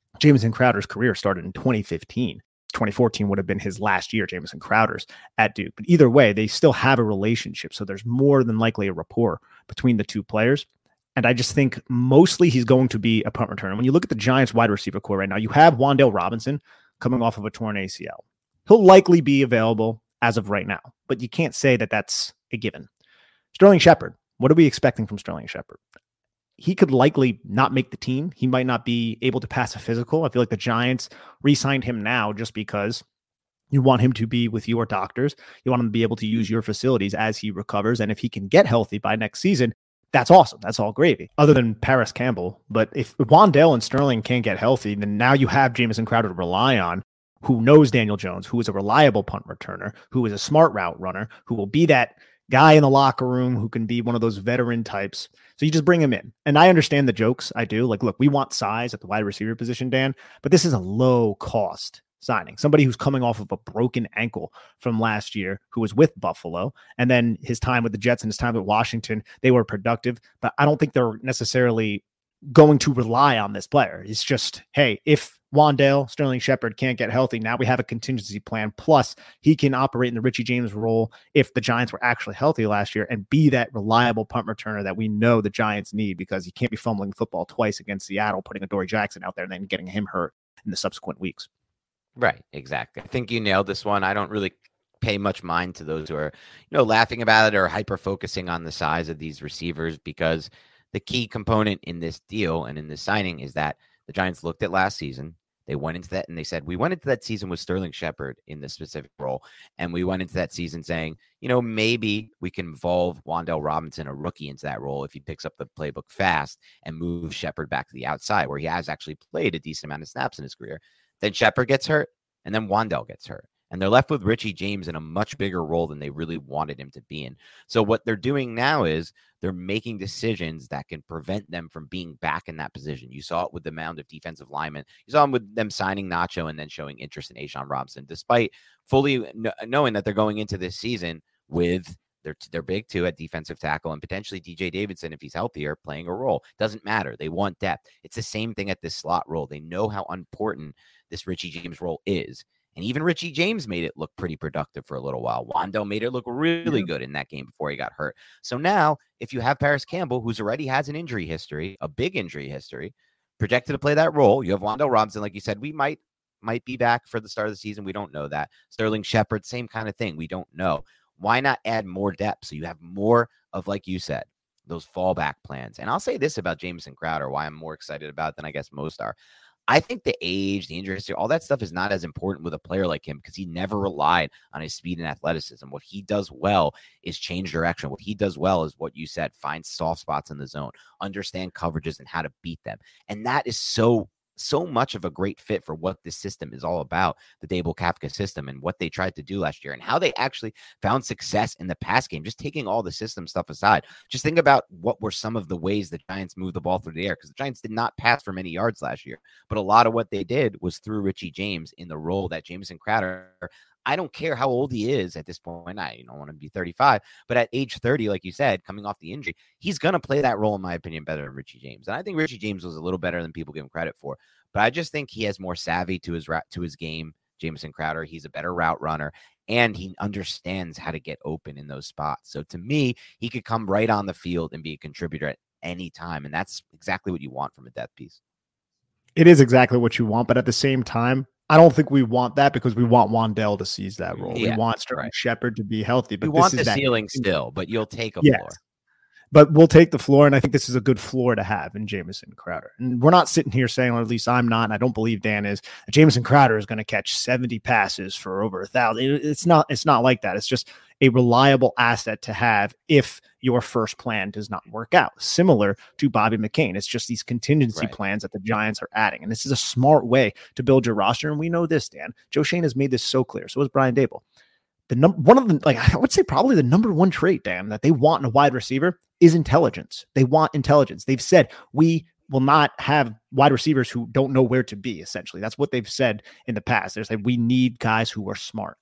Jamison Crowder's career started in twenty fifteen. twenty fourteen would have been his last year, Jamison Crowder's at Duke. But either way, they still have a relationship. So there's more than likely a rapport between the two players. And I just think mostly he's going to be a punt returner. When you look at the Giants wide receiver core right now, you have Wan'Dale Robinson coming off of a torn A C L. He'll likely be available as of right now, but you can't say that that's a given. Sterling Shepard, what are we expecting from Sterling Shepard? He could likely not make the team. He might not be able to pass a physical. I feel like the Giants re-signed him now just because you want him to be with your doctors. You want him to be able to use your facilities as he recovers. And if he can get healthy by next season, that's awesome. That's all gravy, other than Paris Campbell. But if Wan'Dale and Sterling can't get healthy, then now you have Jamison Crowder to rely on, who knows Daniel Jones, who is a reliable punt returner, who is a smart route runner, who will be that guy in the locker room who can be one of those veteran types. So you just bring him in. And I understand the jokes. I do. Like, look, we want size at the wide receiver position, Dan, but this is a low cost signing. Somebody who's coming off of a broken ankle from last year, who was with Buffalo, and then his time with the Jets and his time at Washington, they were productive, but I don't think they're necessarily going to rely on this player. It's just, hey, if Wan'Dale, Sterling Shepard can't get healthy, now we have a contingency plan. Plus, he can operate in the Richie James role if the Giants were actually healthy last year and be that reliable punt returner that we know the Giants need, because he can't be fumbling football twice against Seattle, putting a Dory Jackson out there and then getting him hurt in the subsequent weeks. Right, exactly. I think you nailed this one. I don't really pay much mind to those who are, you know, laughing about it or hyper focusing on the size of these receivers, because the key component in this deal and in this signing is that the Giants looked at last season. They went into that and they said, we went into that season with Sterling Shepard in this specific role. And we went into that season saying, you know, maybe we can evolve Wan'Dale Robinson, a rookie, into that role if he picks up the playbook fast and move Shepard back to the outside, where he has actually played a decent amount of snaps in his career. Then Shepard gets hurt, and then Wan'Dale gets hurt. And they're left with Richie James in a much bigger role than they really wanted him to be in. So what they're doing now is they're making decisions that can prevent them from being back in that position. You saw it with the mound of defensive linemen. You saw them with them signing Nacho and then showing interest in A'Shawn Robinson, despite fully kn- knowing that they're going into this season with their, their big two at defensive tackle and potentially D J Davidson, if he's healthier, playing a role. Doesn't matter. They want depth. It's the same thing at this slot role. They know how important this Richie James role is. And even Richie James made it look pretty productive for a little while. Wan'Dale made it look really good in that game before he got hurt. So now, if you have Paris Campbell, who's already has an injury history, a big injury history, projected to play that role, you have Wan'Dale Robinson, like you said, we might might be back for the start of the season. We don't know that. Sterling Shepard, same kind of thing. We don't know. Why not add more depth so you have more of, like you said, those fallback plans? And I'll say this about Jamison Crowder, why I'm more excited about than I guess most are. I think the age, the injury history, all that stuff is not as important with a player like him because he never relied on his speed and athleticism. What he does well is change direction. What he does well is what you said, find soft spots in the zone, understand coverages and how to beat them. And that is so, so much of a great fit for what this system is all about, the Dable Kafka system, and what they tried to do last year and how they actually found success in the pass game. Just taking all the system stuff aside, just think about what were some of the ways the Giants moved the ball through the air, because the Giants did not pass for many yards last year, but a lot of what they did was through Richie James in the role that Jamison Crowder, I don't care how old he is at this point. I don't want to be thirty-five, but at age thirty, like you said, coming off the injury, he's going to play that role, in my opinion, better than Richie James. And I think Richie James was a little better than people give him credit for, but I just think he has more savvy to his to his game. Jamison Crowder, he's a better route runner, and he understands how to get open in those spots. So to me, he could come right on the field and be a contributor at any time, and that's exactly what you want from a depth piece. It is exactly what you want, but at the same time, I don't think we want that because we want Wan'Dale to seize that role. Yeah, we want Sterling right. Shepard to be healthy, but you this want is the that ceiling still, but you'll take a yes. floor. But we'll take the floor, and I think this is a good floor to have in Jamison Crowder. And we're not sitting here saying, or at least I'm not, and I don't believe Dan is, that Jamison Crowder is going to catch seventy passes for over a thousand. It's not, it's not like that. It's just a reliable asset to have if your first plan does not work out. Similar to Bobby McCain. It's just these contingency right. plans that the Giants are adding. And this is a smart way to build your roster. And we know this, Dan. Joe Schoen has made this so clear. So has Brian Dable. The number one of the, like, I would say probably the number one trait, Dan, that they want in a wide receiver is intelligence. They want intelligence. They've said, we will not have wide receivers who don't know where to be, essentially. That's what they've said in the past. They said, we need guys who are smart.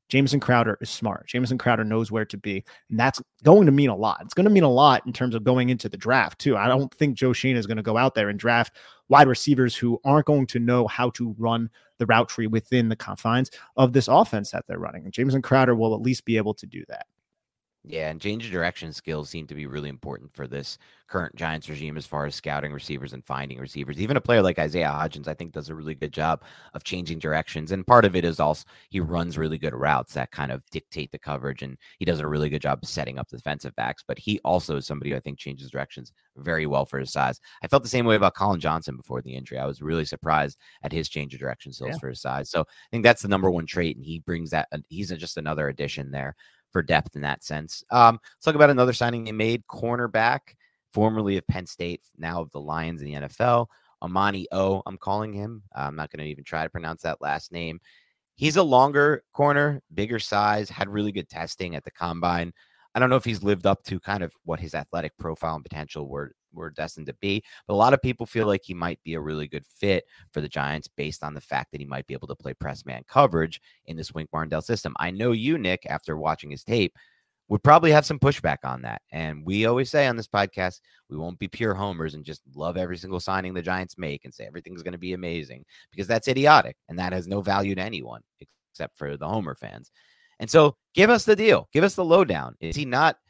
Jamison Crowder is smart. Jamison Crowder knows where to be, and that's going to mean a lot. It's going to mean a lot in terms of going into the draft too. I don't think Joe Shane is going to go out there and draft wide receivers who aren't going to know how to run the route tree within the confines of this offense that they're running. And Jamison Crowder will at least be able to do that. Yeah, and change of direction skills seem to be really important for this current Giants regime as far as scouting receivers and finding receivers. Even a player like Isaiah Hodgins, I think, does a really good job of changing directions. And part of it is also he runs really good routes that kind of dictate the coverage, and he does a really good job of setting up the defensive backs. But he also is somebody who I think changes directions very well for his size. I felt the same way about Colin Johnson before the injury. I was really surprised at his change of direction skills yeah. for his size. So I think that's the number one trait, and he brings that. He's just another addition there for depth in that sense. Um, let's talk about another signing they made, cornerback, formerly of Penn State, now of the Lions in the N F L, Amani O, I'm calling him. Uh, I'm not going to even try to pronounce that last name. He's a longer corner, bigger size, had really good testing at the combine. I don't know if he's lived up to kind of what his athletic profile and potential were, were destined to be, but a lot of people feel like he might be a really good fit for the Giants based on the fact that he might be able to play press man coverage in this Wink Martindale system. I know you, Nick, after watching his tape, would probably have some pushback on that. And we always say on this podcast, we won't be pure homers and just love every single signing the Giants make and say everything's going to be amazing, because that's idiotic and that has no value to anyone except for the homer fans. And so give us the deal. Give us the lowdown. Is he not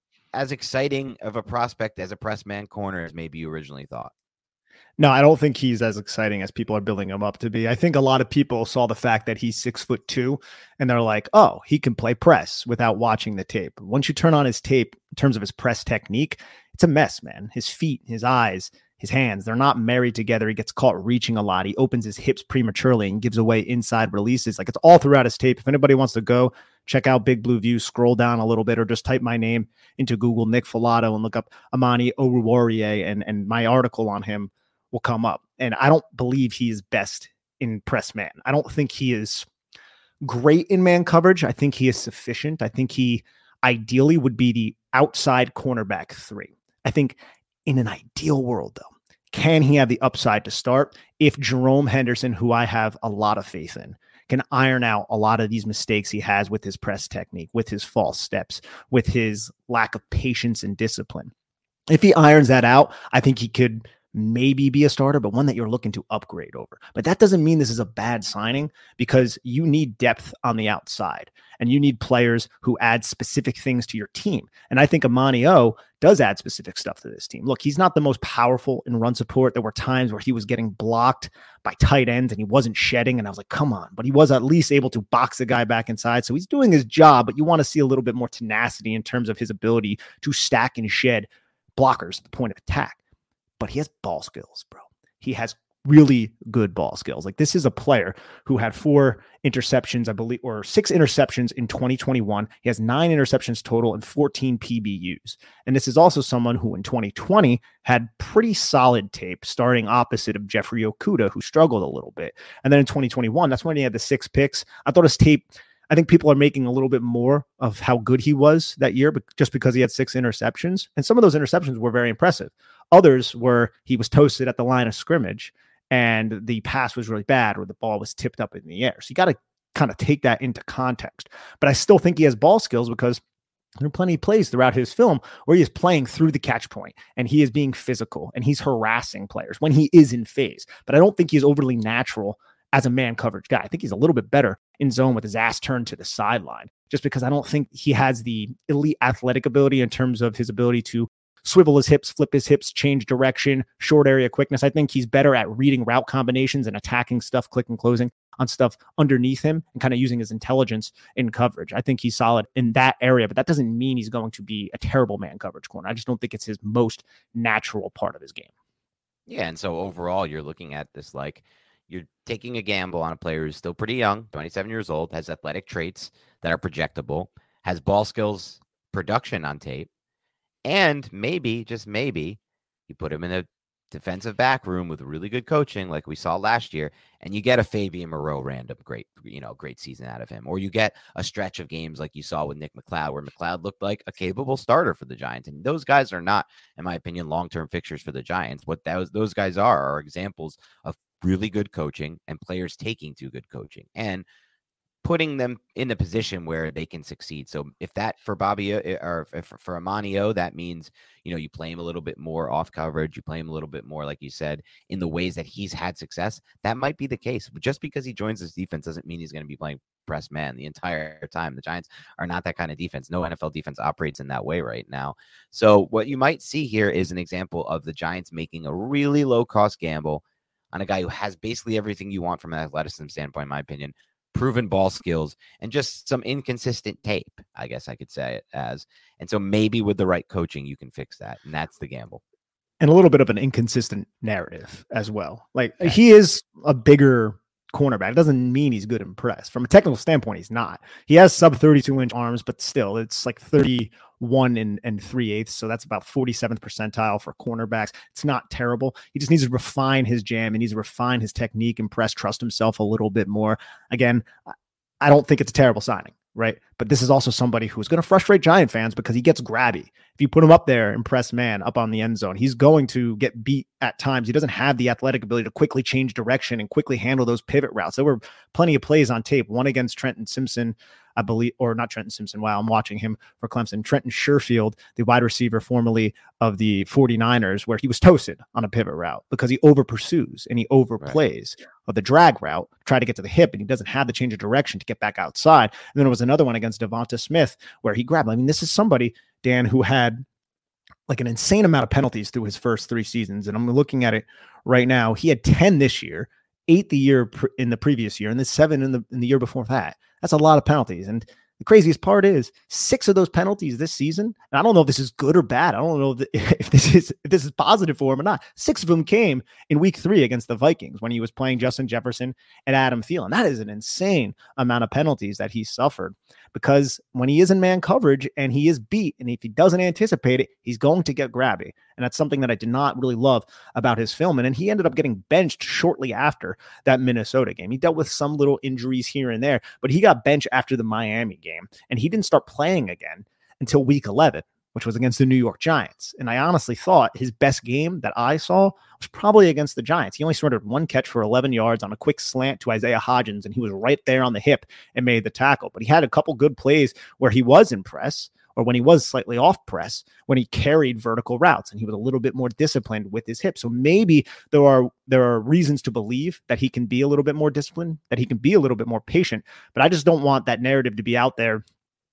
as exciting of a prospect as a press man corner as maybe you originally thought? No, I don't think he's as exciting as people are building him up to be. I think a lot of people saw the fact that he's six foot two and they're like, oh, he can play press without watching the tape. Once you turn on his tape in terms of his press technique, it's a mess, man. His feet, his eyes, his hands, they're not married together. He gets caught reaching a lot. He opens his hips prematurely and gives away inside releases. Like, it's all throughout his tape. If anybody wants to go check out Big Blue View, scroll down a little bit, or just type my name into Google, Nick Filato, and look up Amani Oruwariye, and, and my article on him will come up. And I don't believe he is best in press man. I don't think he is great in man coverage. I think he is sufficient. I think he ideally would be the outside cornerback three. I think in an ideal world, though, can he have the upside to start if Jerome Henderson, who I have a lot of faith in, can iron out a lot of these mistakes he has with his press technique, with his false steps, with his lack of patience and discipline. If he irons that out, I think he could maybe be a starter, but one that you're looking to upgrade over. But that doesn't mean this is a bad signing, because you need depth on the outside and you need players who add specific things to your team. And I think Amani O does add specific stuff to this team. Look, he's not the most powerful in run support. There were times where he was getting blocked by tight ends and he wasn't shedding. And I was like, come on, but he was at least able to box a guy back inside. So he's doing his job, but you want to see a little bit more tenacity in terms of his ability to stack and shed blockers at the point of attack. But he has ball skills, bro. He has really good ball skills. Like, this is a player who had four interceptions, I believe, or six interceptions in twenty twenty-one. He has nine interceptions total and fourteen P B Us. And this is also someone who in twenty twenty had pretty solid tape starting opposite of Jeffrey Okudah, who struggled a little bit. And then in twenty twenty-one, that's when he had the six picks. I thought his tape, I think people are making a little bit more of how good he was that year, but just because he had six interceptions. And some of those interceptions were very impressive. Others were he was toasted at the line of scrimmage and the pass was really bad, or the ball was tipped up in the air. So you got to kind of take that into context. But I still think he has ball skills, because there are plenty of plays throughout his film where he is playing through the catch point and he is being physical and he's harassing players when he is in phase. But I don't think he's overly natural as a man coverage guy. I think he's a little bit better in zone with his ass turned to the sideline, just because I don't think he has the elite athletic ability in terms of his ability to swivel his hips, flip his hips, change direction, short area quickness. I think he's better at reading route combinations and attacking stuff, click and closing on stuff underneath him, and kind of using his intelligence in coverage. I think he's solid in that area, but that doesn't mean he's going to be a terrible man coverage corner. I just don't think it's his most natural part of his game. Yeah, and so overall, you're looking at this like you're taking a gamble on a player who's still pretty young, twenty-seven years old, has athletic traits that are projectable, has ball skills, production on tape, and maybe, just maybe, you put him in a defensive back room with really good coaching like we saw last year, and you get a Fabian Moreau random great, you know, great season out of him. Or you get a stretch of games like you saw with Nick McLeod, where McLeod looked like a capable starter for the Giants. And those guys are not, in my opinion, long-term fixtures for the Giants. What those, those guys are are examples of really good coaching and players taking to good coaching. And putting them in a position where they can succeed. So if that for Bobby or if for Amani O, that means, you know, you play him a little bit more off coverage, you play him a little bit more, like you said, in the ways that he's had success. That might be the case. But just because he joins this defense doesn't mean he's going to be playing press man the entire time. The Giants are not that kind of defense. No N F L defense operates in that way right now. So what you might see here is an example of the Giants making a really low cost gamble on a guy who has basically everything you want from an athleticism standpoint, in my opinion. Proven ball skills and just some inconsistent tape, I guess I could say it as. And so maybe with the right coaching, you can fix that. And that's the gamble. And a little bit of an inconsistent narrative as well. Like okay. He is a bigger cornerback. It doesn't mean he's good in press. From a technical standpoint, he's not. He has sub thirty-two inch arms, but still it's like thirty-one and, and three eighths. So that's about forty-seventh percentile for cornerbacks. It's not terrible. He just needs to refine his jam. He needs to refine his technique and press, trust himself a little bit more. Again, I don't think it's a terrible signing, right? But this is also somebody who's going to frustrate Giant fans because he gets grabby. If you put him up there and press man up on the end zone, he's going to get beat at times. He doesn't have the athletic ability to quickly change direction and quickly handle those pivot routes. There were plenty of plays on tape, one against Trenton Simpson, I believe, or not Trenton Simpson. Wow, I'm watching him for Clemson. Trenton Sherfield, the wide receiver formerly of the 49ers, where he was toasted on a pivot route because he over pursues and he overplays right. of the drag route, try to get to the hip, and he doesn't have the change of direction to get back outside. And then there was another one against Devonta Smith where he grabbed. I mean, this is somebody, Dan, who had like an insane amount of penalties through his first three seasons. And I'm looking at it right now. He had ten this year, eight the year pr- in the previous year, and then seven in the in the year before that. That's a lot of penalties. And the craziest part is six of those penalties this season. And I don't know if this is good or bad. I don't know if this is if this is positive for him or not. Six of them came in week three against the Vikings when he was playing Justin Jefferson and Adam Thielen. That is an insane amount of penalties that he suffered because when he is in man coverage and he is beat, and if he doesn't anticipate it, he's going to get grabby. And that's something that I did not really love about his film. And then he ended up getting benched shortly after that Minnesota game. He dealt with some little injuries here and there, but he got benched after the Miami game. And he didn't start playing again until week eleven, which was against the New York Giants. And I honestly thought his best game that I saw was probably against the Giants. He only started one catch for eleven yards on a quick slant to Isaiah Hodgins, and he was right there on the hip and made the tackle. But he had a couple good plays where he was in press, or when he was slightly off press, when he carried vertical routes and he was a little bit more disciplined with his hip. So maybe there are there are reasons to believe that he can be a little bit more disciplined, that he can be a little bit more patient. But I just don't want that narrative to be out there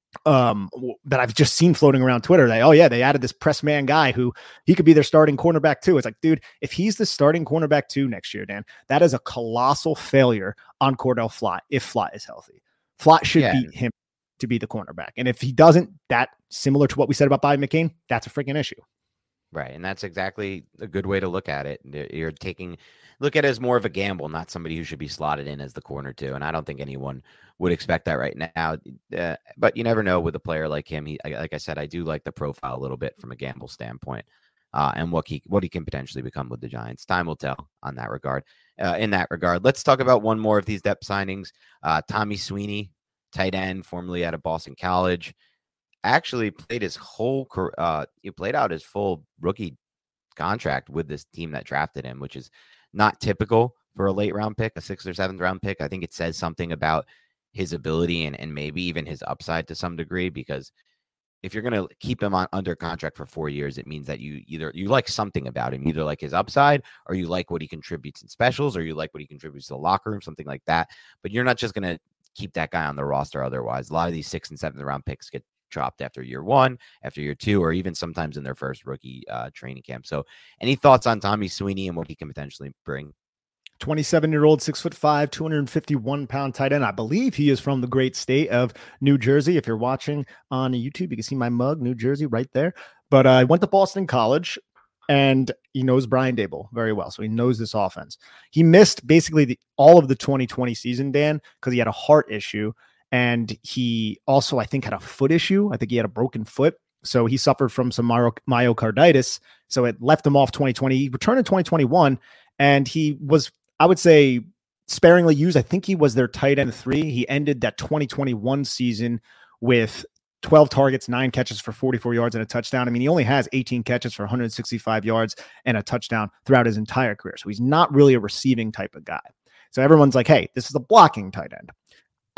um, that I've just seen floating around Twitter. That, oh yeah, they added this press man guy who he could be their starting cornerback too. It's like, dude, if he's the starting cornerback too next year, Dan, that is a colossal failure on Cordell Flott if Flott is healthy. Flott should yeah. beat him to be the cornerback. And if he doesn't, that similar to what we said about Bobby McCain, that's a freaking issue. Right. And that's exactly a good way to look at it. You're taking, look at it as more of a gamble, not somebody who should be slotted in as the corner too. And I don't think anyone would expect that right now. Uh, but you never know with a player like him. He, like I said, I do like the profile a little bit from a gamble standpoint uh, and what he, what he can potentially become with the Giants. Time will tell on that regard. Uh, in that regard, let's talk about one more of these depth signings. Uh, Tommy Sweeney, tight end, formerly out of Boston College, actually played his whole career. Uh, he played out his full rookie contract with this team that drafted him, which is not typical for a late round pick, a sixth or seventh round pick. I think it says something about his ability and, and maybe even his upside to some degree, because if you're going to keep him on under contract for four years, it means that you either you like something about him, either like his upside, or you like what he contributes in specials, or you like what he contributes to the locker room, something like that. But you're not just going to keep that guy on the roster otherwise. A lot of these sixth and seventh round picks get dropped after year one, after year two, or even sometimes in their first rookie uh, training camp. So any thoughts on Tommy Sweeney and what he can potentially bring? twenty-seven-year-old, six foot five, two hundred fifty-one pound tight end. I believe he is from the great state of New Jersey. If you're watching on YouTube, you can see my mug, New Jersey, right there. But I uh, went to Boston College, and he knows Brian Daboll very well. So he knows this offense. He missed basically the, all of the twenty twenty season, Dan, because he had a heart issue. And he also, I think, had a foot issue. I think he had a broken foot. So he suffered from some my- myocarditis. So it left him off twenty twenty. He returned in twenty twenty-one, and he was, I would say, sparingly used. I think he was their tight end three. He ended that twenty twenty-one season with twelve targets, nine catches for forty-four yards and a touchdown. I mean, he only has eighteen catches for one hundred sixty-five yards and a touchdown throughout his entire career. So he's not really a receiving type of guy. So everyone's like, hey, this is a blocking tight end.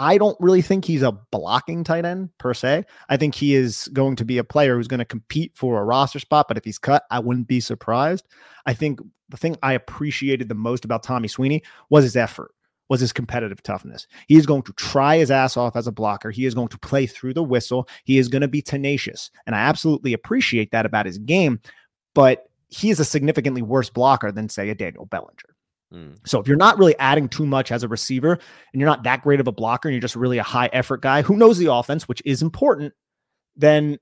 I don't really think he's a blocking tight end per se. I think he is going to be a player who's going to compete for a roster spot, but if he's cut, I wouldn't be surprised. I think the thing I appreciated the most about Tommy Sweeney was his effort, was his competitive toughness. He is going to try his ass off as a blocker. He is going to play through the whistle. He is going to be tenacious. And I absolutely appreciate that about his game, but he is a significantly worse blocker than, say, a Daniel Bellinger. So if you're not really adding too much as a receiver and you're not that great of a blocker and you're just really a high effort guy who knows the offense, which is important, then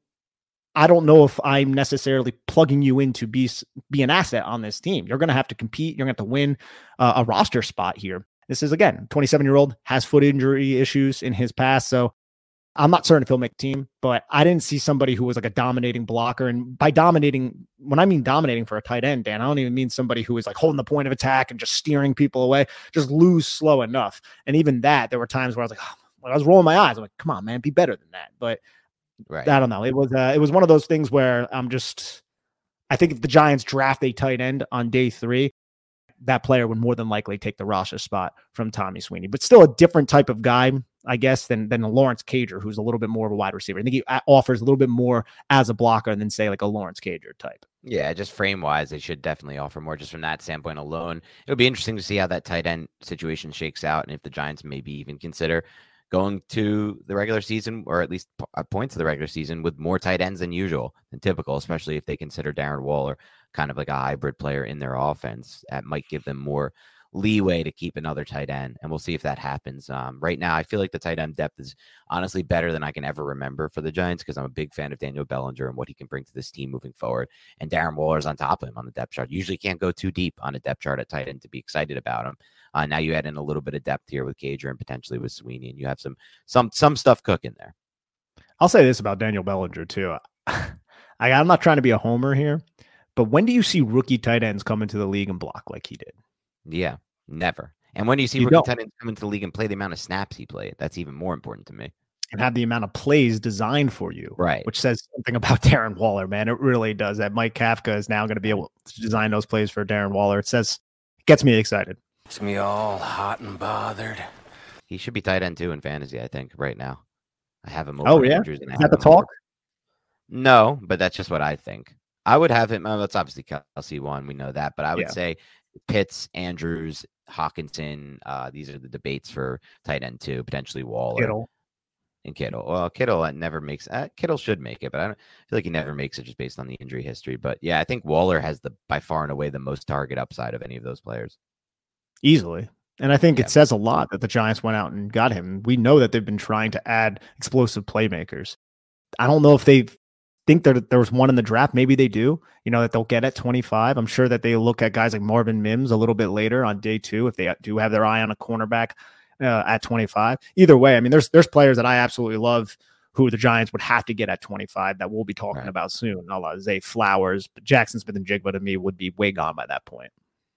I don't know if I'm necessarily plugging you in to be, be an asset on this team. You're going to have to compete. You're going to have to win uh, a roster spot here. This is, again, twenty-seven year old, has foot injury issues in his past. So I'm not certain if he'll make the team, but I didn't see somebody who was like a dominating blocker. And by dominating, when I mean dominating for a tight end, Dan, I don't even mean somebody who is like holding the point of attack and just steering people away, just lose slow enough. And even that, there were times where I was like, oh, I was rolling my eyes. I'm like, come on, man, be better than that. But right. I don't know. It was, uh, it was one of those things where I'm just, I think if the Giants draft a tight end on day three, that player would more than likely take the roster spot from Tommy Sweeney, but still a different type of guy, I guess, than, than a Lawrence Cager, who's a little bit more of a wide receiver. I think he offers a little bit more as a blocker than, say, like a Lawrence Cager type. Yeah, just frame wise, they should definitely offer more just from that standpoint alone. It'll be interesting to see how that tight end situation shakes out and if the Giants maybe even consider going to the regular season, or at least points of the regular season, with more tight ends than usual, than typical, especially if they consider Darren Waller kind of like a hybrid player in their offense. That might give them more leeway to keep another tight end, and we'll see if that happens. Um, right now, I feel like the tight end depth is honestly better than I can ever remember for the Giants, because I'm a big fan of Daniel Bellinger and what he can bring to this team moving forward. And Darren Waller's on top of him on the depth chart. Usually can't go too deep on a depth chart at tight end to be excited about him. Uh, now you add in a little bit of depth here with Cager and potentially with Sweeney, and you have some some some stuff cooking there. I'll say this about Daniel Bellinger too. I, I'm not trying to be a homer here, but when do you see rookie tight ends come into the league and block like he did? Yeah, never. And when do you see you rookie don't. tight ends come into the league and play the amount of snaps he played? That's even more important to me. And have the amount of plays designed for you, right? Which says something about Darren Waller, man. It really does. That Mike Kafka is now going to be able to design those plays for Darren Waller. It says, it gets me excited. It's me all hot and bothered. He should be tight end too in fantasy, I think, right now. I have him. Oh, yeah? Andrews and is that the talk? Over. No, but that's just what I think. I would have him. Well, that's obviously Kelsey one. We know that. But I would yeah. say Pitts, Andrews, Hawkinson. Uh, these are the debates for tight end two, potentially Waller. Kittle. And Kittle. Well, Kittle uh, never makes uh, Kittle should make it, but I don't feel like he never makes it just based on the injury history. But yeah, I think Waller has the by far and away the most target upside of any of those players. Easily. And I think yeah. it says a lot that the Giants went out and got him. We know that they've been trying to add explosive playmakers. I don't know if they think that there was one in the draft. Maybe they do, you know, that they'll get at twenty-five. I'm sure that they look at guys like Marvin Mims a little bit later on day two, if they do have their eye on a cornerback uh, at twenty-five. Either way, I mean, there's, there's players that I absolutely love who the Giants would have to get at twenty-five that we'll be talking right. about soon. A lot of Zay Flowers, but Jackson Smith-Njigba to me would be way gone by that point.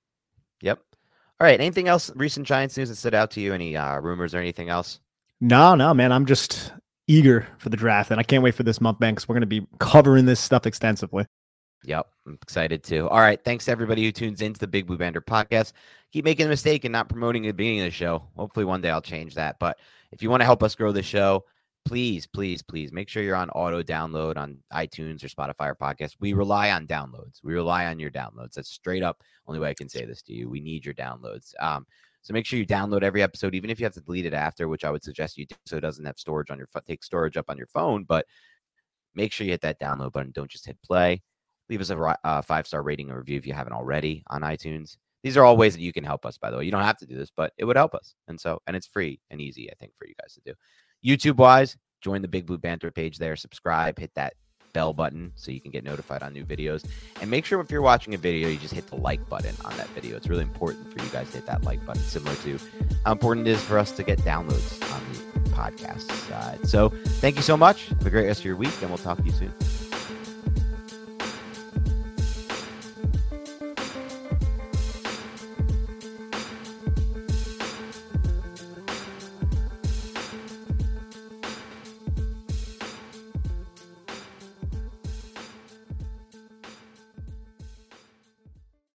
Yep. All right. Anything else recent Giants news that stood out to you? Any uh, rumors or anything else? No, no, man. I'm just eager for the draft, and I can't wait for this month, man, because we're going to be covering this stuff extensively. Yep. I'm excited too. All right. Thanks to everybody who tunes into the Big Blue Banter podcast. Keep making a mistake and not promoting at the beginning of the show. Hopefully one day I'll change that. But if you want to help us grow the show, please, please, please make sure you're on auto download on iTunes or Spotify or podcast. We rely on downloads. We rely on your downloads. That's straight up only way I can say this to you. We need your downloads. Um, so make sure you download every episode, even if you have to delete it after, which I would suggest you do so it doesn't have storage on your phone. Take storage up on your phone, but make sure you hit that download button. Don't just hit play. Leave us a uh, five-star rating or review if you haven't already on iTunes. These are all ways that you can help us, by the way. You don't have to do this, but it would help us. And so, and it's free and easy, I think, for you guys to do. YouTube-wise, join the Big Blue Banter page there. Subscribe. Hit that bell button so you can get notified on new videos. And make sure if you're watching a video, you just hit the like button on that video. It's really important for you guys to hit that like button, similar to how important it is for us to get downloads on the podcast side. So thank you so much. Have a great rest of your week, and we'll talk to you soon.